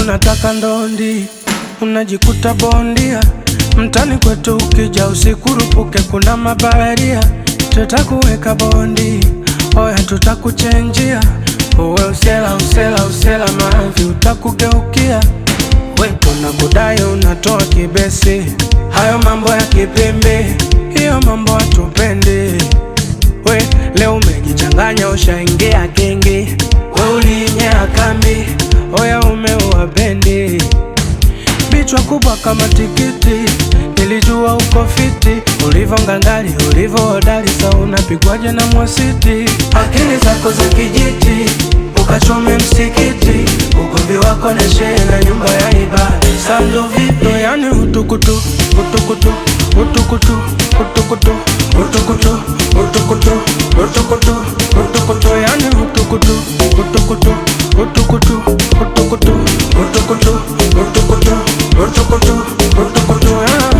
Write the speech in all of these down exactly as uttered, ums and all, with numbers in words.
unataka ndondi, unajikuta bondia. Mtani kwetu ukija usikurupuke, kuna mabaharia. Tutakuweka bondi, oya tutakuchenjia. Uwe usela usela usela mavi utakugeukia. We tunakudai unatoa kibesi, hayo mambo ya kipimbi, hiyo mambo hatupendi. We leo umejichanganya ushaingia gengi, we ulinyea kambi, oya umeua bendi. Bichwa kubwa kama tikiti, nilijua uko fiti. Ulivo ngangari, ulivo hodari, sa unapigwaje na mwasiti. Akili zako za kijiti, ukachome msikiti. Ugomvi wako na shehe na nyumba ya ibada, sa ndo vipi? Yani utukutu, utukutu, utukutu, utukutu, utukutu, utukutu, utukutu, utukutu. Yani utukutu, utukutu, utukutu, utukutu, utukutu, utukutu, utukutu, utukutu, yeah.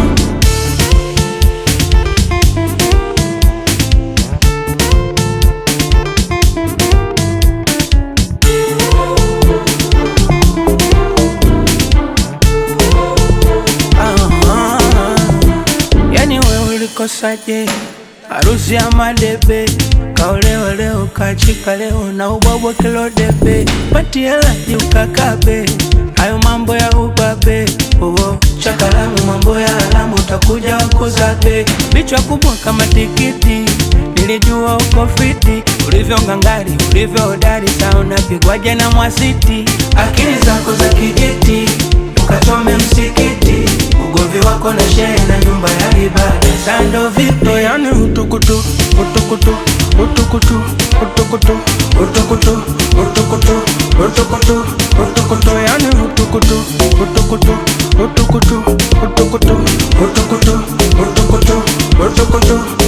Kosaje harusi ya madebe, kaolewa leo kachika leo na ubwabwa kilo debe. Pati hela ukakabe, hayo mambo ya ubabe. Uo chakalamu mambo ya alamu, utakuja wakuzabe. Bichwa kubwa kama tikiti, nilijua uko fiti. Ulivyo ngangari, ulivyo hodari, sa unapigwaje na mwasiti. Akili zako za kijiti, ukachome msikiti. Ugomvi wako na shehe na nyumba ya ibada, sa ndo vipi? Yani utukutu, utukutu, utukutu, utukutu, utukutu, utukutu, utukutu, utukutu. Yani utukutu, utukutu, utukutu, utukutu, utukutu, utukutu, utukutu.